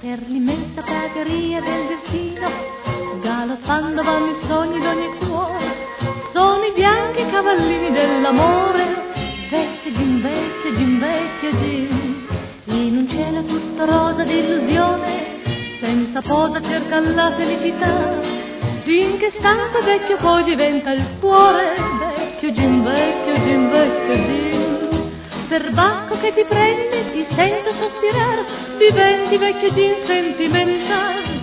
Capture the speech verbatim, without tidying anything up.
per l'immensa prateria del destino, galoppando vanno i sogni d'ogni cuore, sono i bianchi cavallini dell'amore. Vecchio Gin, vecchio Gin, vecchio Gin, in un cielo tutto rosa di illusione, senza posa cerca la felicità, finché stanco vecchio poi diventa il cuore. Vecchio Gin, vecchio Gin, vecchio Gin, per bacco che ti prende ti sento sospirare, diventi vecchio Gin sentimentale.